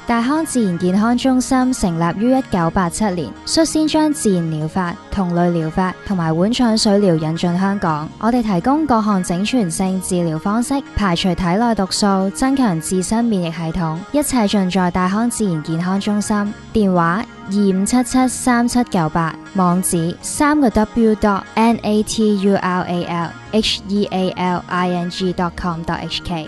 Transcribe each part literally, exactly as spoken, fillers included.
大康自然健康中心成立於一九八七年，率先將自然療法、同類療法同埋碗腸水療引進香港。我哋提供各項整全性治療方式，排除體內毒素，增強自身免疫系統，一切盡在大康自然健康中心。電話二五七七三七九八，網址三個 W dot N A T U R A L H E A L I N G dot com dot H K。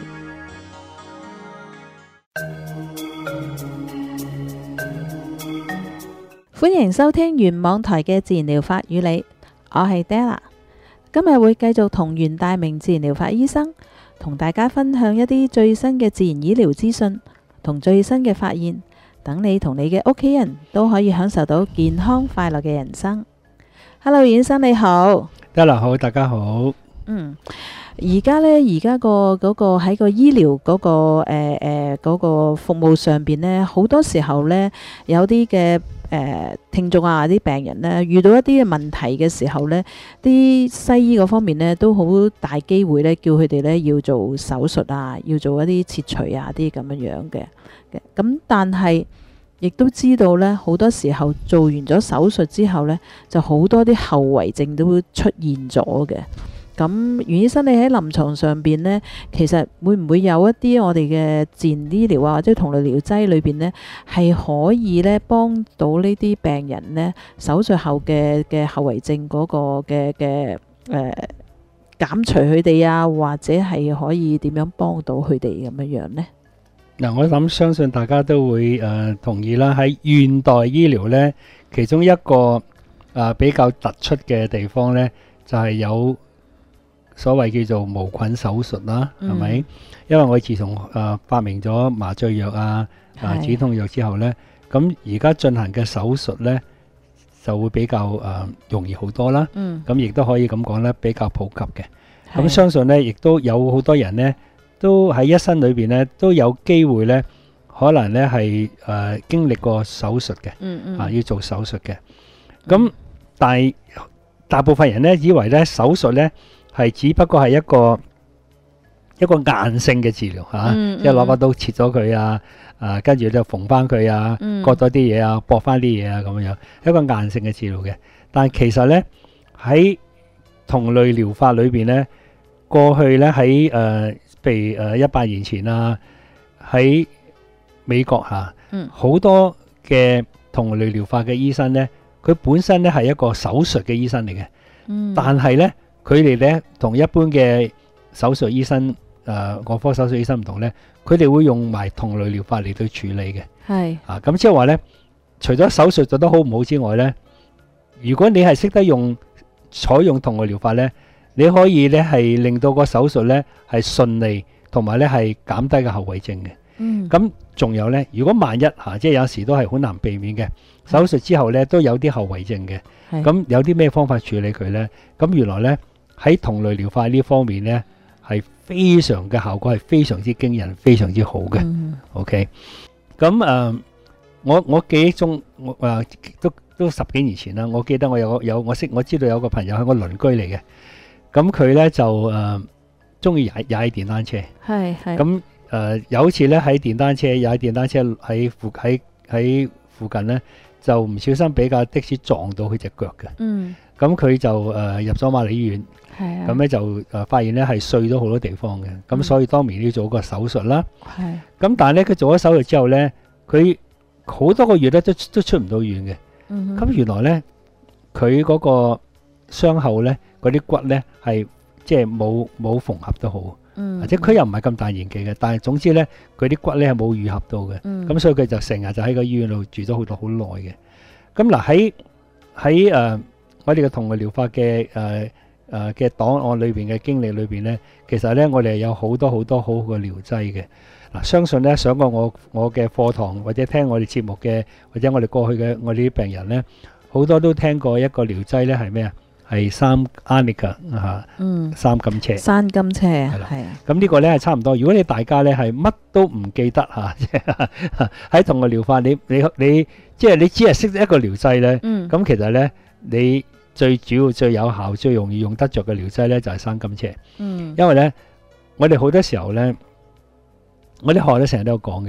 歡迎收聽原網台嘅自然療法與你，我係 Della。今日會繼續同袁大明自然療法醫生同大家分享一啲最新嘅自然醫療資訊同最新嘅發現，等你同你嘅屋企人都可以享受到健康快樂嘅人生。Hello， 袁醫生你好。 Della好，大家好。 嗯。而家呢，而家個嗰個喺個醫療嗰個誒誒嗰個服務上邊呢，好多時候呢，有啲嘅誒聽眾啊，啲病人呢，遇到一啲嘅問題嘅時候呢，啲西醫嗰方面呢，都好大機會呢，叫佢哋呢要做手術啊，要做一啲切除啊啲咁樣樣嘅嘅。咁但係亦都知道呢，好多時候做完咗手術之後呢，就好多啲後遺症都會出現咗嘅。咁袁醫生，你喺臨床上邊呢，其實會唔會有一啲我哋嘅自然醫療啊，或者同類療劑裏邊呢，係可以呢幫到呢啲病人呢手術後嘅嘅後遺症嗰個嘅嘅誒減除佢哋啊，或者係可以點樣幫到佢哋咁樣樣呢？ 嗱，我諗相信大家都會誒、呃、同意啦。喺現代醫療呢，其中一個誒、呃、比較突出嘅地方呢，就係、是、有所謂叫做無菌手術啦，係咪、嗯？因為我自從誒、呃、發明咗麻醉藥啊、啊止痛藥之後呢，咁而家進行嘅手術呢，就會比較誒、呃、容易好多啦。咁亦都可以咁講呢，比較普及嘅。咁相信呢，亦都有好多人呢，都喺一生裏邊呢，都有機會呢，可能呢係誒、呃、經歷過手術嘅，嗯嗯啊要做手術嘅。咁、嗯、但係大部分人呢，以為呢手術呢，係只不過係一個一個硬性嘅治療嚇，即係攞把刀切咗佢啊，啊跟住就縫翻佢啊，嗯、割咗啲嘢啊，駁翻啲嘢啊咁樣，一個硬性嘅治療嘅。但係其實咧喺同類療法裏邊咧，過去咧喺誒譬如誒一百年前啊，喺美國嚇，好、嗯、多嘅同類療法嘅醫生咧，佢本身咧係一個手術嘅醫生嚟嘅，嗯、但係咧。佢哋咧同一般嘅手術醫生，誒、呃，外科手術醫生唔同咧，佢哋會用埋同類療法嚟到處理嘅。係啊，咁即係話咧，除咗手術做得好唔好之外咧，如果你係識得用採用同類療法咧，你可以咧係令到個手術咧係順利，同埋咧係減低個後遺症嘅。嗯，咁仲有咧，如果萬一嚇、啊，即係有時都係好難避免嘅，手術之後咧都有啲後遺症嘅。咁有啲咩方法處理佢咧？咁原來咧。喺同類療法呢方面呢，係非常嘅效果係非常之驚人，非常之好嘅。嗯、OK，咁誒、呃，我我記憶中，我誒、呃、都都十幾年前啦。我記得我有有我識我知道有個朋友係我鄰居嚟嘅。咁佢呢就誒中意踩踩電單車。係係。咁誒、呃、有一次呢喺電單車踩電單車喺附喺喺附近呢，就唔小心俾架的士撞到佢隻腳嘅。嗯。咁佢就誒、呃、入咗瑪麗醫院。咁咧、啊、就誒發現咧係碎咗好多地方嘅，咁、嗯、所以當年要做個手術啦。係。咁但係咧佢做咗手術之後咧，佢好多個月咧都都出唔到院嘅。嗯。咁原來咧佢嗰個傷口咧嗰啲骨咧係即係冇冇縫合得好。嗯。即係佢又唔係咁大年紀嘅，但係總之咧佢啲骨咧係冇愈合到嘅。嗯。咁所以佢就成日就喺個醫院度住咗好多好耐嘅。咁嗱喺喺誒我哋嘅同類療法嘅誒。呃誒嘅檔案裏邊嘅經歷裏邊咧，其實咧我哋有好多好多好好嘅療劑嘅。嗱，相信咧上過我我嘅課堂或者聽我哋節目嘅，或者我哋過去嘅我哋啲病人咧，好多都聽過一個療劑咧係咩啊？係三 Arnica 嚇，嗯，三金車，三金車係啦，係啊。咁呢個咧係差唔多。如果你大家咧係乜都唔記得嚇，即係喺同個療法，你你你即係你只係識一個療劑咧，嗯，咁其實咧你。最主要、最有效、最容易用得着嘅療劑咧，就係三金車。嗯，因為咧，我哋好多時候咧，我啲學咧成日都有講嘅。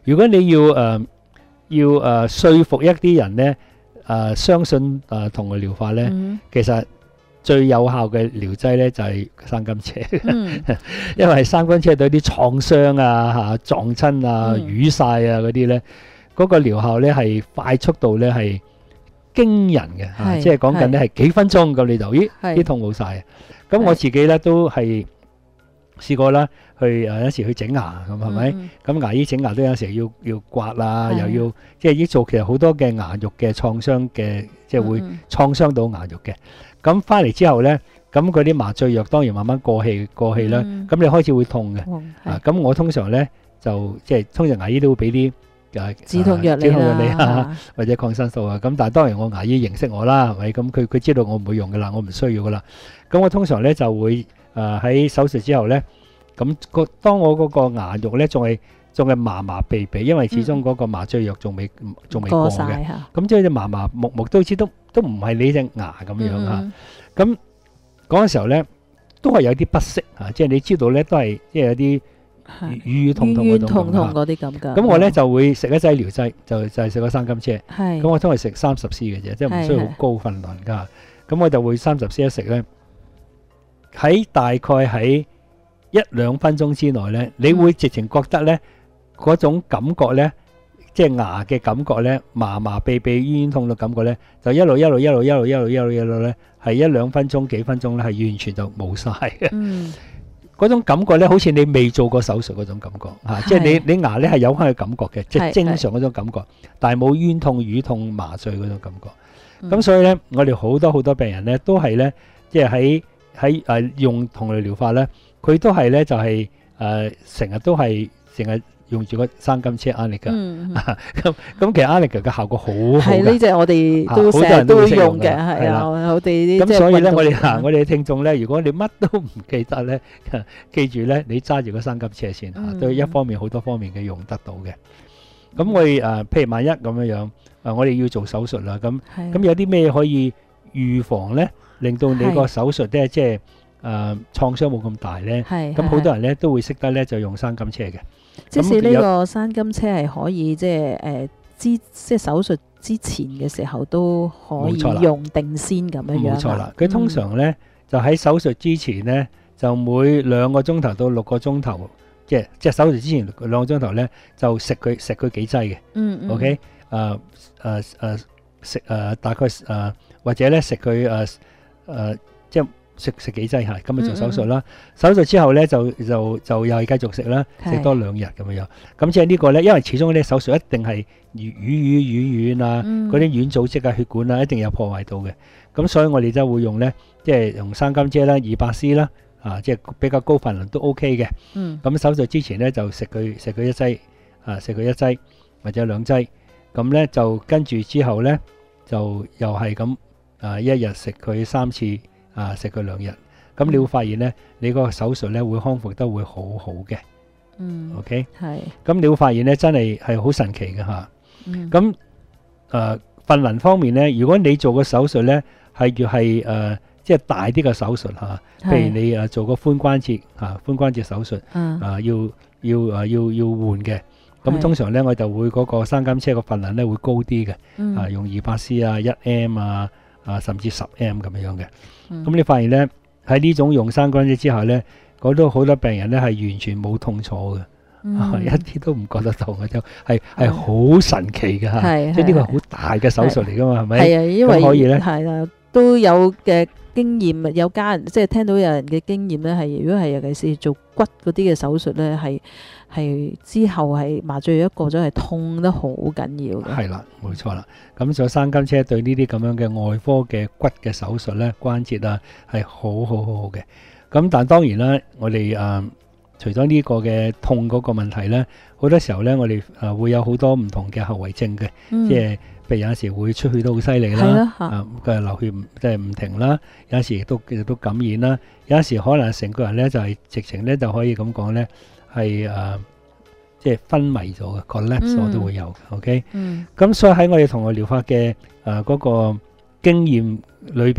如果你要誒、呃、要誒、呃、說服一啲人咧誒、呃、相信誒同類療法咧， 嗯其實最有效嘅療劑咧就係生甘蔗， 嗯因為生甘蔗對啲創傷啊、嚇撞親啊、 嗯瘀晒啊嗰啲咧，嗰、個療效咧係快速度咧係驚人嘅，嚇係即係講緊咧係幾分鐘咁你就咦係啲痛冇晒嘅。咁係我自己咧都係試過啦，去誒有時去整牙咁係咪？ 嗯咁牙醫整牙都有時要要刮啊， 係又要即係要做其實好多嘅牙肉嘅創傷嘅，即係會嗯創傷到牙肉嘅。咁翻嚟之後咧，咁嗰啲麻醉藥當然慢慢過氣過氣啦。 嗯咁你開始會痛嘅。 嗯啊， 係咁我通常咧就即係通常牙醫都會俾啲誒止痛藥你止痛藥你啊， 啦， 或者抗生素啊。咁但係當然我牙醫認識我啦，係咪？咁佢佢知道我唔會用噶啦，我唔需要噶啦。咁我通常咧就會誒喺手術之後咧，咁個當我嗰個牙肉咧仲係仲係麻麻痹痹，因為始終嗰個麻醉藥仲未仲未過過嘅。 晒嚇， 咁即係隻麻麻木木都知都都唔係你隻牙咁樣嚇。 嗯咁嗰陣時候咧，都係有啲不適嚇，即係你知道咧，都係即係有啲係瘀瘀痛痛嗰冤種痛痛咁嗰啲咁㗎。 咁我咧就會食一劑療劑，就就係食個生甘蔗。 係咁我通常食三十 c 嘅啫，即係唔需要好係係高分量㗎。咁我就會三十 c 一食咧，喺大概喺一兩分鐘之內咧，你會直情覺得咧嗰種感覺咧，即係牙嘅感覺咧，麻麻痹痹、冤冤痛嘅感覺咧，就一路一路一路一路一路一路一路咧，係一兩分鐘、幾分鐘咧，係完全就冇晒嘅。 嗯嗰種感覺咧，好似你未做過手術嗰種感覺嚇，即係係你你牙咧係有翻嘅感覺嘅，即係係正常嗰種感覺，但係冇冤痛、瘀痛、麻醉嗰種感覺。咁、 嗯所以咧，我哋好多好多病人咧，都係咧，即係喺喺誒用同類療法咧，佢都係咧就係誒成日都係成日用住個生甘蔗 Arnica。 嗯， 咁咁其實 Arnica 嘅效果好好係呢嘅。 只我哋啊都成日好多人都都會用嘅， 會識用㗎係啊， 係啦我哋啲咁所以咧，我哋行啊，我哋嘅聽眾咧，如果你乜都唔記得咧，記住咧，你揸住個生甘蔗先嚇， 嗯對一方面好多方面嘅用得到嘅。咁我哋誒，譬如萬一咁樣樣，誒，我哋要做手術啦，咁係咁有啲咩可以預防咧，令到你個係手術咧，即係誒創傷冇咁大咧？ 係咁好多人人咧都會識得咧，就用生甘蔗嘅。 即使呢有個生甘蔗係可以即係誒之即係手術之前嘅時候都可以冇錯啦用定先咁樣樣啊。 冇錯啦，佢通常咧就喺手術之前咧，就每兩個鐘頭到六個鐘頭，即係即係手術之前兩個鐘頭咧，就食佢食佢幾劑嘅。 嗯嗯 OK，誒誒誒食誒大概誒或者咧食佢誒誒即係食食幾劑係，咁啊做手術啦。手術之後咧就就就又係繼續食啦，食係多兩日咁樣樣。咁即係呢個咧，因為始終呢手術一定係瘀瘀瘀軟啊， 嗯嗰啲軟組織啊、血管啊，一定有破壞到嘅。咁所以我哋就會用咧，即係用生甘蔗啦、二百 c 啦，啊，即係比較高分量都 OK 嘅。 嗯咁手術之前咧就食佢食佢一劑，啊食佢一劑或者兩劑，咁咧就跟住之後咧就又係咁啊一日食佢三次，啊食佢兩日，咁你會發現咧你個手術咧會康復得會好好嘅嗯 ，OK， 係咁你會發現咧真係係好神奇嘅嚇。 嗯咁誒份量方面咧，如果你做個手術咧係要係誒即係大啲嘅手術嚇，譬如係你誒做個髖關節嚇髖關節手術。 嗯啊，要要啊要要換嘅，咁係通常咧我就會嗰個生甘蔗個份量咧會高啲嘅， 嗯啊用二百 c 啊、一 m 啊、啊甚至十 m 咁樣樣嘅。 嗯咁你發現咧喺呢種用生甘蔗之後咧，嗰度好多病人咧係完全冇痛楚嘅，啊嗯一啲都唔覺得痛嘅，就係係好神奇嘅嚇， 係即係呢個係好大嘅手術嚟噶嘛，係咪？ 係啊，因為咁可以咧係啦，都有嘅經驗，有家人即係聽到有人嘅經驗咧，係如果係尤其是做骨嗰啲嘅手術咧，係係之後係麻醉藥過咗係痛得好緊要嘅。 係啦，冇錯啦。咁所以生甘蔗對呢啲咁樣嘅外科嘅骨嘅手術咧，關節啊係好好好好嘅。咁但當然啦，我哋誒、呃、除咗呢個嘅痛嗰個問題咧，好多時候咧我哋誒、呃、會有好多唔同嘅後遺症嘅， 嗯即係譬如有陣時會出血都好犀利係啦啦，嚇啊嘅流血唔即係唔停啦，有陣時亦都亦都感染啦，有陣時可能成個人咧就係、直情咧就可以咁講咧係誒即係昏迷咗嘅 collapse 嗯我都會有，OK。 嗯咁所以喺我哋同類療法嘅誒嗰個經驗裏邊，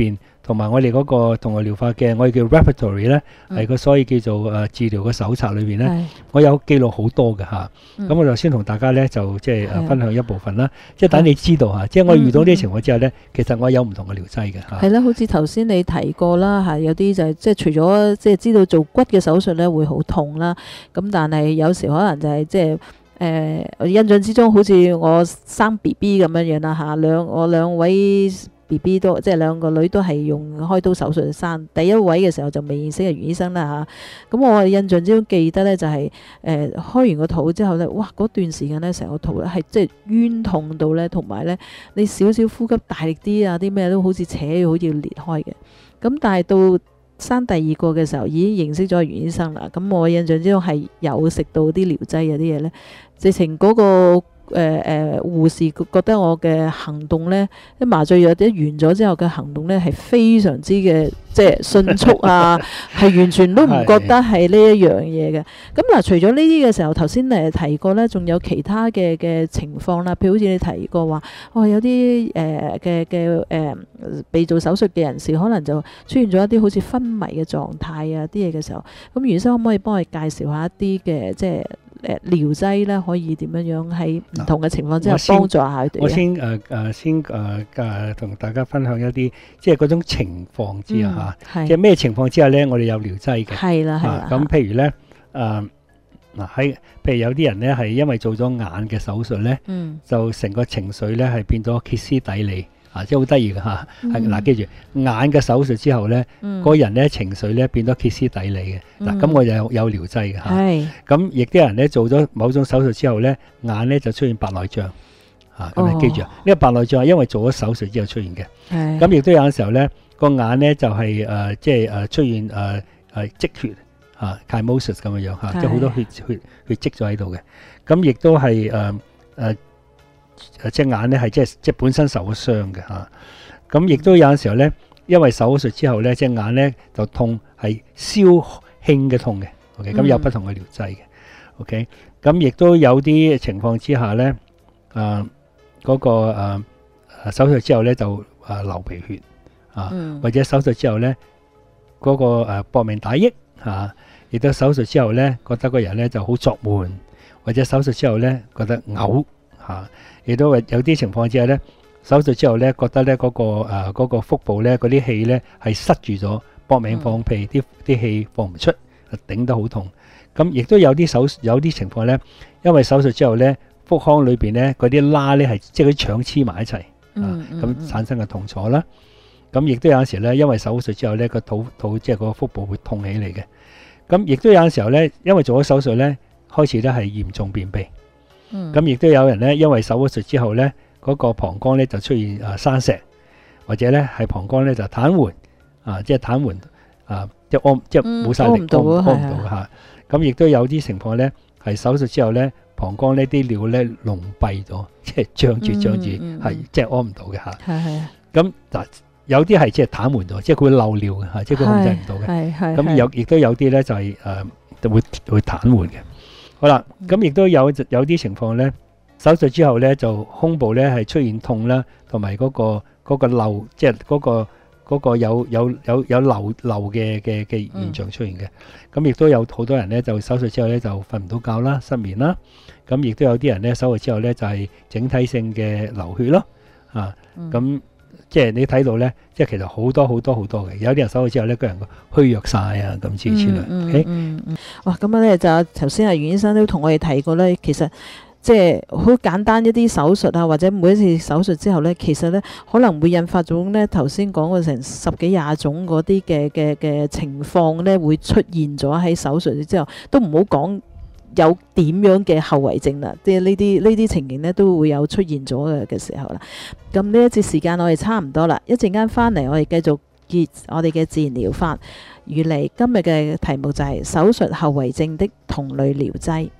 同埋我哋嗰個同外療法嘅，我哋叫 repertory 咧，係個所謂叫做誒治療嘅手冊裏邊咧，我有記錄好多嘅嚇。咁我就先同大家咧就即係誒分享一部分啦，即係等你知道嚇，即係我遇到呢啲情況之後咧，其實我有唔同嘅療劑嘅嚇。 係啦，好似頭先你提過啦嚇，有啲就係即係除咗即係知道做骨嘅手術咧會好痛啦，咁但係有時可能就係即係。誒、呃，我印象之中好似我生 B B 咁樣樣啦嚇，兩我兩位 B B 都即係兩個女都係用開刀手術生。第一位嘅時候就未認識嘅袁醫生啦嚇，咁、啊、我印象之中記得呢就係、是、誒、呃、開完個肚之後呢，哇嗰段時間呢成個肚咧係即係冤痛到呢，同埋呢你少少呼吸大力啲啊，啲咩都好似扯好似要裂開嘅。咁但係到生第二個嘅時候已經認識咗袁醫生啦，咁我印象之中係有食到啲療劑有啲嘢呢，直情嗰個誒誒護士覺得我嘅行動呢，啲麻醉藥一完咗之後嘅行動呢係非常之嘅即係迅速啊，係完全都唔覺得係呢一樣嘢嘅。咁嗱，除咗呢啲嘅時候，頭先誒提過呢，仲有其他嘅嘅情況啦，譬如好似你提過話，哦有啲誒嘅嘅誒被做手術嘅人士，可能就出現咗一啲好似昏迷嘅狀態啊啲嘢嘅時候，咁袁醫生可唔可以幫我哋介紹下一啲嘅即係誒療劑咧，可以點樣樣喺唔同嘅情況之下幫助下佢哋？ 我先誒誒先誒誒同大家分享一啲即係嗰種情況之下嚇，即係咩情況之下咧，我哋有療劑嘅。係啦係啦。咁譬如咧誒嗱喺譬如有啲人咧係因為做咗眼嘅手術咧，就成個情緒咧係變咗歇斯底里。啊，即係好得意嘅嚇，係嗱，記住眼嘅手術之後咧，個人咧情緒咧變咗歇斯底里嘅。嗱，咁我就有有療劑嘅嚇。係。咁亦都有人咧做咗某種手術之後咧，眼咧就出現白內障。啊，咁你記住啊，呢個白內障係因為做咗手術之後出現嘅。係。咁亦都有陣時候咧，個眼咧就係誒即係誒出現誒誒積血啊 ，chymosis 咁嘅樣嚇，即係好多血血血積咗喺度嘅。咁亦都係誒誒。誒隻眼咧係即係即係本身受咗傷嘅嚇，咁亦都有陣時候咧，因為手術之後咧，隻眼咧就痛係消痱嘅痛嘅。OK，咁有不同嘅療劑嘅。OK，咁亦都有啲情況之下咧，誒嗰個誒誒手術之後咧就誒流鼻血啊，或者手術之後咧嗰個誒搏命打益嚇，亦都手術之後咧覺得個人咧就好作悶，或者手術之後咧覺得嘔嚇。亦都有啲情況之下咧，手術之後咧，覺得咧嗰個誒嗰個腹部咧嗰啲氣咧係塞住咗，搏命放屁，啲啲氣放唔出，頂得好痛。咁亦都有啲手有啲情況咧，因為手術之後咧，腹腔裏邊咧嗰啲罅咧係即係啲腸黐埋一齊，啊咁產生嘅痛楚啦。咁亦都有陣時咧，因為手術之後咧個肚肚即係個腹部會痛起嚟嘅。咁亦都有陣時候咧，因為做咗手術咧，開始咧係嚴重便秘。咁亦都有人咧，因為手術之後咧，嗰個膀胱咧就出現誒生石，或者咧係膀胱咧就癱瘓，啊，即係癱瘓，啊，即係屙，即係冇晒力，屙唔到嚇。咁亦都有啲情況咧，係手術之後咧，膀胱呢啲尿咧膿閉咗，即係脹住脹住，係即係屙唔到嘅嚇。係係。咁嗱，有啲係即係癱瘓咗，即係佢會漏尿嘅嚇，即係佢控制唔到嘅。係係。咁有亦都有啲咧就係誒就會會癱瘓嘅。好啦，咁亦都有有啲情況咧，手術之後咧就胸部咧係出現痛啦，同埋嗰個嗰個漏，即係嗰個嗰個有有有有漏漏嘅嘅嘅現象出現嘅。咁亦都有好多人咧就手術之後咧就瞓唔到覺啦，失眠啦。咁亦都有啲人咧手術之後咧就係整體性嘅流血咯，啊，咁即係你睇到咧，即係其實好多好多好多嘅。有啲人手術之後咧，個人虛弱晒啊，咁之類。嗯嗯嗯嗯。哇，咁樣咧就頭先阿袁醫生都同我哋提過咧，其實即係好簡單一啲手術啊，或者每一次手術之後咧，其實咧可能會引發咗咧頭先講過成十幾廿種嗰啲嘅嘅嘅情況咧，會出現咗喺手術之後，都唔好講有點樣嘅後遺症啦，即係呢啲呢啲情形咧都會有出現咗嘅嘅時候啦。咁呢一節時間我哋差唔多啦，一陣間翻嚟我哋繼續結我哋嘅自然療法。原嚟今日嘅題目就係手術後遺症的同類療劑。